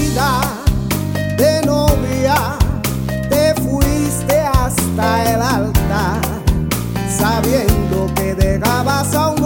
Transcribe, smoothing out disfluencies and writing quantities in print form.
vida de novia te fuiste hasta el altar, sabiendo que dejabas a un